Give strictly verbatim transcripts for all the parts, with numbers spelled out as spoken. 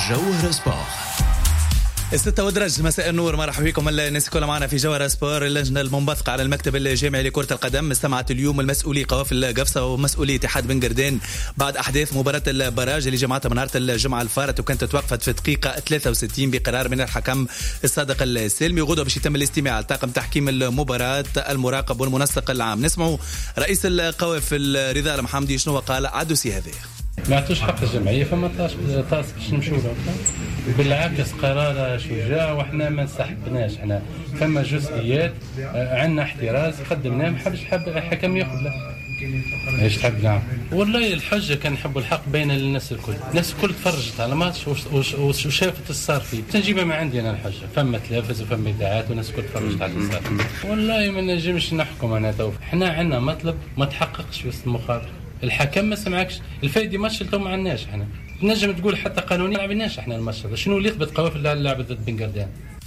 جوهر سبور. الستة ودرج مساء النور، مرحبا بكم الناس كلها معنا في جوهر سبور. اللجنة المنبثقة على المكتب الجامعي لكرة القدم استمعت اليوم المسؤولي قوافل قفصة ومسؤولي اتحاد بن قردان بعد أحداث مباراة البراج اللي جمعتها من نهار الجمعة الفارت، وكانت توقفت في دقيقة ثلاثة وستين بقرار من الحكم الصادق السلمي. وغدوة باش يتم الاستماع لطاقم تحكيم المباراة المراقب والمنسق العام. نسمعوا رئيس القوافل رضا المحمدي شنو قال على الدوسي هذا. ما عطوش حق الجمعيه فما طاش طاس باش نمشيو له، بالعكس قرار شجاع وحنا ما انسحبناش. احنا فما جزئيات عندنا احتراز قدمناه، ما حبش حب الحكم ياخذ له ايش تحب. نعم والله الحجه كان نحبوا الحق بين الناس الكل، الناس الكل تفرجت على ماتش وشافت الصار فيه. تنجيبها ما عندي انا الحجه، فما تلفز وفما اذاعات والناس الكل تفرجت على الصار فيه. والله ما نجمش نحكم انا تو، احنا عندنا مطلب ما تحققش وسط المخاطر. الحكم ما سمعكش الفايدة ماتش اللي ما عندناش. احنا نجم تقول حتى قانونيا ما لعبناش احنا الماتش هذا. شنو اللي يثبت قوافل اللعبة ضد بن قردان؟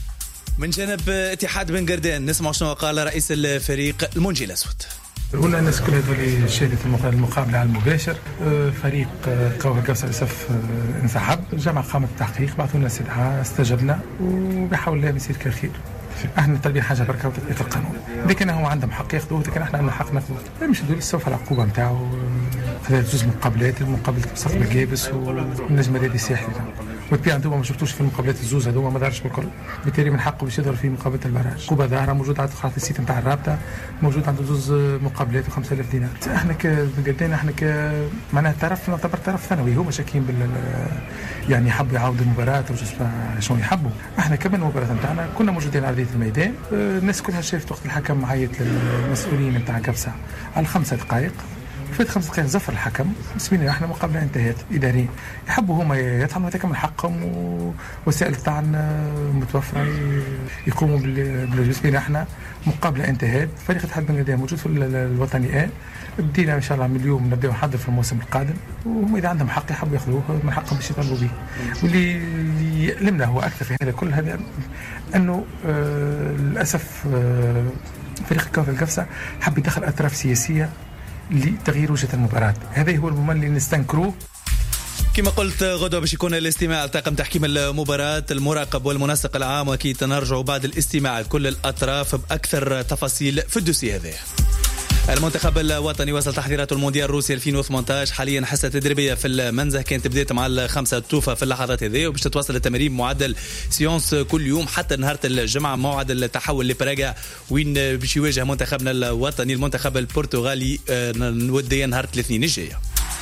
من جانب اتحاد بن قردان نسمع شنو قال رئيس الفريق المنجي الاسود. قلنا الناس كلها اللي شهدت المقابله على المباشر. فريق قوافل قفصة للاسف انسحب، الجامعه قامت بالتحقيق، بعثوا لنا استدعاء، استجبنا وبحول الله بيصير خير. احنا طالبين حاجه بركه وتطبيق القانون، لكن هو عندهم حق ياخذوه، لكن احنا عندنا حق ناخذوه. مش ندير سوف العقوبه نتاعو خلال جزء مقابلات المقابله بصف الجابس والنجم هذه الساحلي، والبيع انتم ما شفتوش في المقابلات الزوز هذوما ما دارش بالكل، بالتالي من حقه باش يظهر في مقابله البراج. عقوبه ظاهره موجوده على قناه السيت نتاع الرابطه، موجود عنده زوز مقابلات و5000 دينار. احنا كبن احنا ك معناها طرف نعتبر طرف ثانوي، هما شاكين بال يعني يحبوا يعاودوا المباراه شنو يحبوا. احنا كمان المباراه نتاعنا كنا موجودين على ارضيه الميدان، الناس كلها شافت وقت الحكم عيط للمسؤولين نتاع قفصة على خمسة دقائق، فات خمس دقائق زفر الحكم. بسم الله احنا مقابله انتهت اداريا، يحبوا هما يطعنوا هذاك من حقهم، ووسائل الطعن متوفره يقوموا بالجزئين. احنا مقابله انتهت، فريق اتحاد بن قردان موجود في الوطني، بدينا ان شاء الله من اليوم نبداو نحضر في الموسم القادم، وهم اذا عندهم حق يحبوا ياخذوه من حقهم باش يطالبوا به. واللي يألمنا هو اكثر في هذا كل هذا انه آه للاسف آه فريق قوافل قفصة حب يدخل اطراف سياسيه لتغيير وجهة المباراة. هذا هو الممل اللي نستنكروه. كما قلت غدوة باش يكون الاستماع لطاقم تحكيم المباراة المراقب والمنسق العام، واكيد نرجعوا بعد الاستماع لكل الأطراف بأكثر تفاصيل في الدوسي هذا. المنتخب الوطني وصل تحضيراته المونديال الروسي ألفين وثمانية عشر، حاليا حصة تدريبية في المنزه كانت بدات مع الخمسة توفى في اللحظات هذه، وباش تتواصل التمارين معدل سيونس كل يوم حتى نهار الجمعة. موعد التحول لبراغا وين باش يواجه منتخبنا الوطني المنتخب البرتغالي وديا نهار الاثنين الجاية.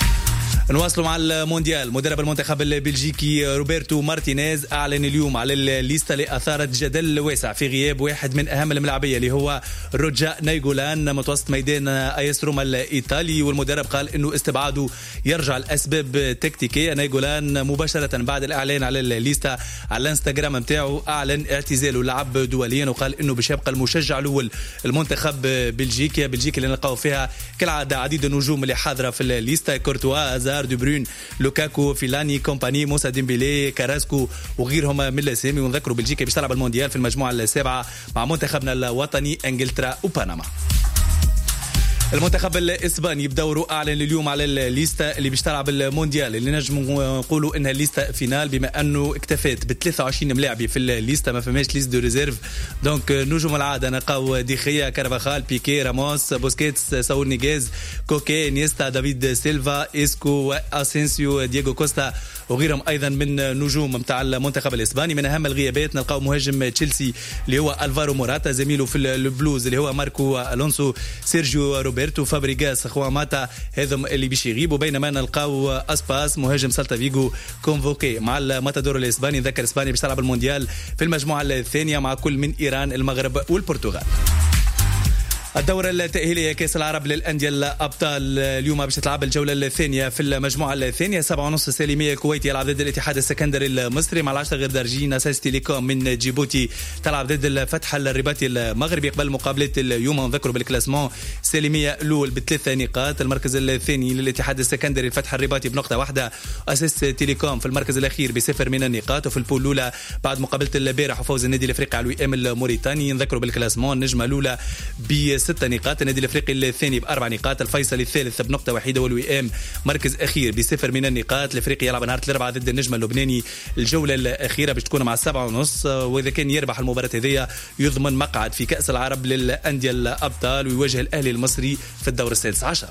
نواصلوا مع المونديال. مدرب المنتخب البلجيكي روبرتو مارتينيز أعلن اليوم على الليستة اللي أثارت جدل واسع في غياب واحد من أهم الملاعبية اللي هو روجا نايغولان متوسط ميدان آيس روما الإيطالي، والمدرب قال إنه استبعاده يرجع لأسباب تكتيكية. نايغولان مباشرة بعد الإعلان على الليستة على الانستغرام متاعه أعلن اعتزاله لعب دوليا، وقال إنه باش يبقى المشجع الأول المنتخب بلجيكا بلجيكا اللي نلقاو فيها كالعادة عديد النجوم اللي حاضرة في الليستة: كورتوا، أزار، دي بروين، لوكاكو، فيلاني، كومباني، موسى ديمبيلي، كاراسكو وغيرهم من الاسامي. ونذكروا بلجيكا باش تلعب المونديال في المجموعة السابعة مع منتخبنا الوطني انجلترا وبنما. المنتخب الاسباني بدوره اعلن اليوم على الليسته اللي باش تلعب المونديال، اللي نجموا نقولوا انها ليسته فينال بما انه اكتفت ب ثلاثة وعشرين ملاعبي في الليسته، ما فماش ليست دو ريزيرف. دونك نجوم العاده نلقاو ديخيا، كارفاخال، بيكي، راموس، بوسكيتس، ساول نيغيز، كوكي، نيستا، دافيد سيلفا، اسكو، اسينسيو، دييغو كوستا وغيرهم ايضا من نجوم نتاع المنتخب الاسباني. من اهم الغيابات نلقاو مهاجم تشيلسي اللي هو الفارو موراتا، زميله في البلوز اللي هو ماركو الونسو، سيرجيو روبرتو، فابريغاس، خواماتا، هذم اللي باش يغيبوا. بينما نلقاو اسباس مهاجم سالتا فيغو كونفوكي مع الماتادور الاسباني. ذكر اسبانيا باش تلعب المونديال في المجموعه الثانيه مع كل من ايران، المغرب والبرتغال. الدورة التأهيلية كأس العرب للأندية الأبطال اليوم باش تلعب الجولة الثانية في المجموعة الثانية. سبعة ونص سالمية الكويتي يلعب ضد الاتحاد السكندري المصري، مع العشرة غير دارجين أساس تيليكوم من جيبوتي تلعب ضد الفتح الرباطي المغربي. قبل مقابلة اليوم نذكروا بالكلاسمون سالمية الأول بثلاثة نقاط، المركز الثاني للاتحاد السكندري الفتح الرباطي بنقطة واحدة، أساس تيليكوم في المركز الأخير بصفر من النقاط. وفي البول الأولى بعد مقابلة البارح وفوز النادي الأفريقي على الوئام الموريتاني نذكروا بالكلاسمون النجمة الأولى ب بستة نقاط، النادي الافريقي الثاني باربع نقاط، الفيصلي الثالث بنقطه وحيده، والوئام مركز اخير بصفر من النقاط. الافريقي يلعب نهار الاربعاء ضد النجم اللبناني الجوله الاخيره باش تكون مع السبعة ونص، واذا كان يربح المباراه هذه يضمن مقعد في كاس العرب للانديه الابطال ويواجه الاهلي المصري في الدور السادس عشر.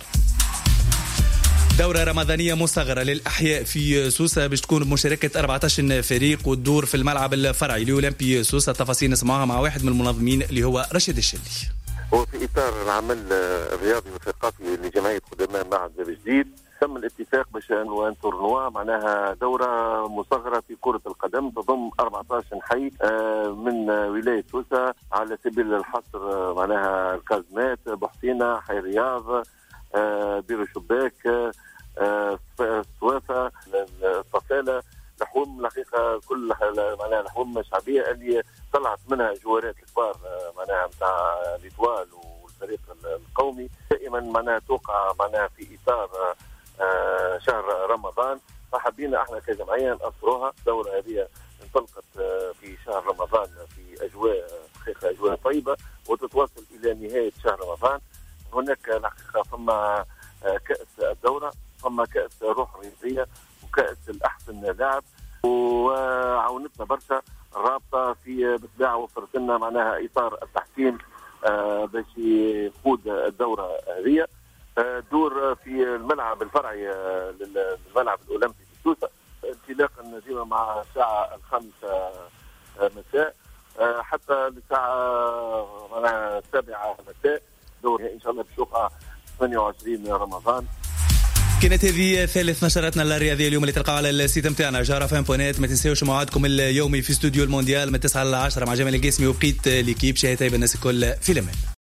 دورة رمضانية مصغرة للأحياء في سوسة باش تكون بمشاركة أربعة عشر فريق والدور في الملعب الفرعي لأولمبي سوسة. التفاصيل نسمعها مع واحد من المنظمين اللي هو رشيد الشلي. هو في إطار العمل الرياضي والثقافي لجمعية خدماء معهد جديد تم الاتفاق باش أن تورنوا معناها دورة مصغرة في كرة القدم تضم أربعة عشر حي من ولاية سوسة على سبيل الحصر، معناها الكازمات، بحسينة، حي رياض، بيرو شباك، السوافة، الطفالة، لحوم الحقيقة كل معناها لحوم شعبية اللي طلعت منها جوارات الكبار معناها نتاع ليتوال والفريق القومي. دائما معناها توقع معناها في إطار شهر رمضان، فحبينا احنا كجمعية نأثروها. الدورة هذه انطلقت في شهر رمضان في أجواء حقيقة أجواء طيبة وتتواصل إلى نهاية شهر رمضان. هناك الحقيقة ثم كأس الدورة، ثم كأس روح رياضية، وكأس الأحسن لاعب، وعاونتنا برشا الرابطة في بالطبيعة وفرت لنا معناها إطار التحكيم باش يقود الدورة هذه. دور في الملعب الفرعي للملعب الأولمبي في سوسة، انطلاقا نجيبه مع الساعة الخامسة مساء حتى الساعة معناها السابعة مساء. دور إن شاء الله بشوقة ثمانية وعشرين رمضان. كانت هذه ثالث نشراتنا الرياضية اليوم اللي تلقاو على السيت متاعنا جارة فان بونات. ما تنساوش موعدكم اليومي في استوديو المونديال من تسعة ل عشرة مع جمال القاسمي وبقيت ليكيب. شهيتاي بالناس الكل في الأمان.